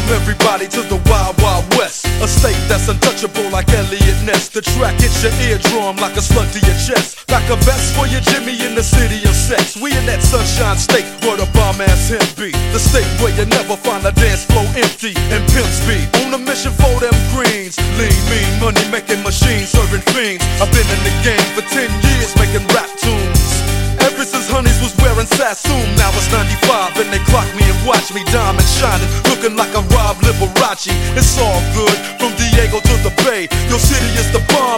everybody to the Wild Wild West. A state that's untouchable like Elliot Ness. The track hits your eardrum like a slug to your chest. Like a vest for your Jimmy in the city of sex. We in that sunshine state where the bomb ass him be. The state where you never find a dance floor empty and pimp speed. On a mission for them greens. Lean, mean, money making machines, serving fiends. I've been in the game for 10 years making rap tunes. Ever since Honeys was wearing Sassoon. Now it's 95 and they clock me and watch me diamond shining, looking like a Rob Liberace. It's all good from Diego to the Bay. Your city is the bomb